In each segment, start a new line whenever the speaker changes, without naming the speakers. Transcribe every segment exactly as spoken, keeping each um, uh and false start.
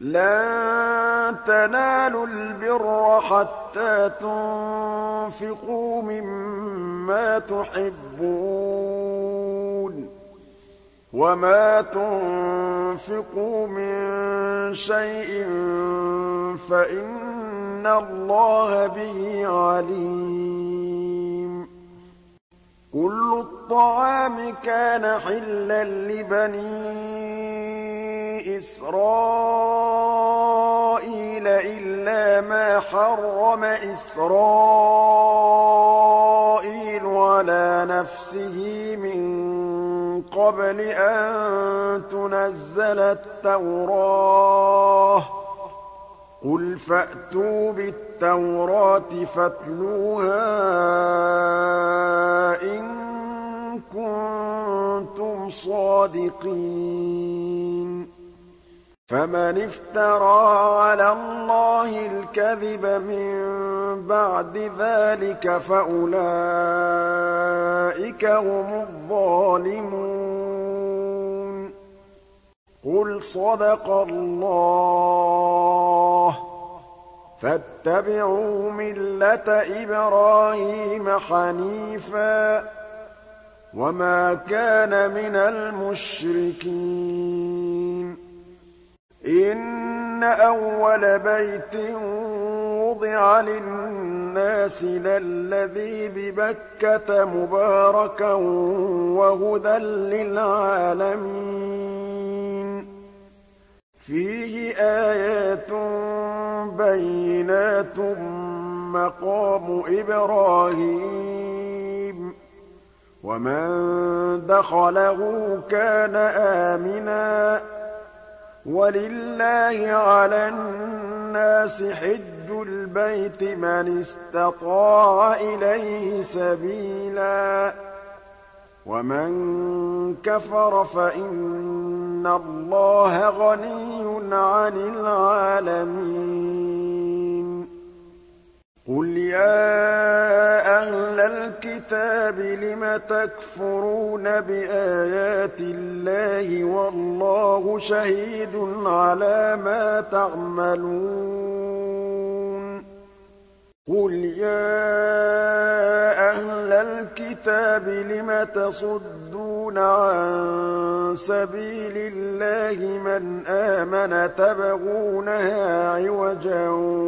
لَن تَنَالُوا الْبِرَّ حَتَّىٰ تُنفِقُوا مِمَّا تُحِبُّونَ ۚ وَمَا تُنفِقُوا مِن شَيْءٍ فَإِنَّ اللَّهَ بِهِ عَلِيمٌ. كُلُّ الطَّعَامِ كَانَ حِلًّا لِّبَنِي إِسْرَائِيلَ إِلَّا مَا حَرَّمَ إِسْرَائِيلُ عَلَىٰ نَفْسِهِ مِن قَبْلِ أَن تُنَزَّلَ التَّوْرَاةُ ۗ قُلْ فَأْتُوا بِالتَّوْرَاةِ فَاتْلُوهَا إِن كُنتُمْ صَادِقِينَ. فَمَنِ افْتَرَىٰ عَلَى اللَّهِ الْكَذِبَ مِن بَعْدِ ذَٰلِكَ فَأُولَٰئِكَ هُمُ الظَّالِمُونَ. قُلْ صَدَقَ اللَّهُ ۗ فَاتَّبِعُوا مِلَّةَ إِبْرَاهِيمَ حَنِيفًا ۖ وَمَا كَانَ مِنَ الْمُشْرِكِينَ. إِنَّ أَوَّلَ بَيْتٍ وُضِعَ لِلنَّاسِ لَلَّذِي بِبَكَّةَ مُبَارَكًا وَهُدًى لِّلْعَالَمِينَ. فِيهِ آيَاتٌ بَيِّنَاتٌ مَّقَامُ إِبْرَاهِيمَ ۖ وَمَن دَخَلَهُ كَانَ آمِنًا ۗ وَلِلَّهِ عَلَى النَّاسِ حِجُّ الْبَيْتِ مَنِ اسْتَطَاعَ إِلَيْهِ سَبِيلًا ۚ وَمَن كَفَرَ فَإِنَّ اللَّهَ غَنِيٌّ عَنِ الْعَالَمِينَ. قُلْ يَا أَهْلَ الْكِتَابِ لِمَ تَكْفُرُونَ بِآيَاتِ اللَّهِ وَاللَّهُ شَهِيدٌ عَلَىٰ مَا تَعْمَلُونَ. قُلْ يَا أَهْلَ الْكِتَابِ لِمَ تَصُدُّونَ عَن سَبِيلِ اللَّهِ مَنْ آمَنَ تَبْغُونَهَا عِوَجًا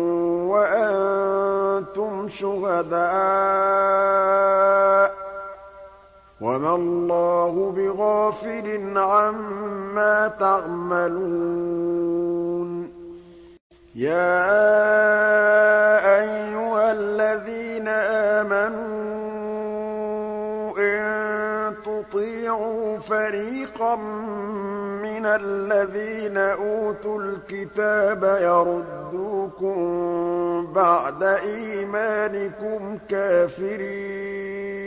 وَأَنتُمْ شُهَدَاءُ ۗ وَمَا اللَّهُ بِغَافِلٍ عَمَّا تَعْمَلُونَ. يَا أَيُّهَا الَّذِينَ آمَنُوا إِن تُطِيعُوا فَرِيقًا مِّنَ الَّذِينَ أُوتُوا الْكِتَابَ يَرُدُّوكُم بَعْدَ إِيمَانِكُمْ كَافِرِينَ